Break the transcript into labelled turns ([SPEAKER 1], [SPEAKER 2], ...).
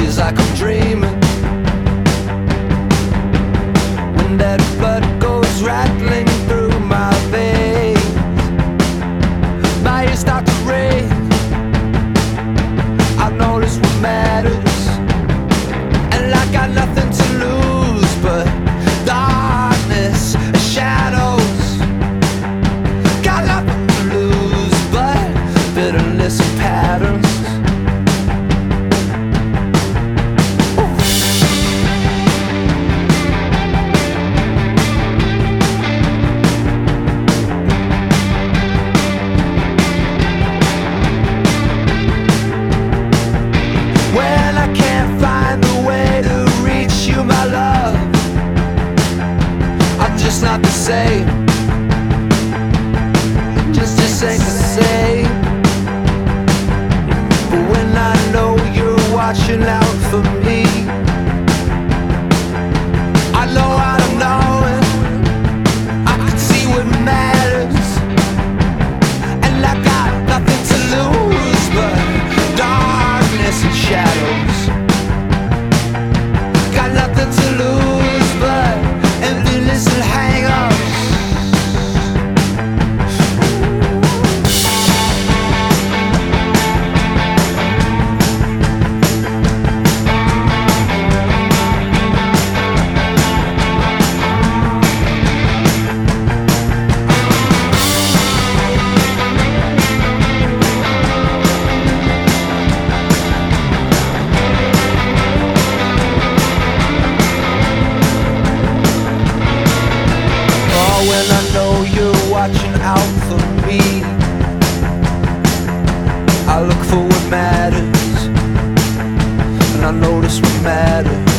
[SPEAKER 1] feels like I'm dreaming. When that blood goes rattling through my veins, my ears start to ring. I've noticed what matters, and I got nothing to lose but darkness and shadows. Got nothing to lose but bitterness and patterns. When I can't find the way to reach you, my love, I'm just not the same. Just ain't the same. But when I know you're watching out for me, I know I don't know it. I can see what matters, and I got nothing to lose but darkness and shadows. Got nothing to lose but emptiness and hang-ups. When I know you're watching out for me, I look for what matters, and I notice what matters.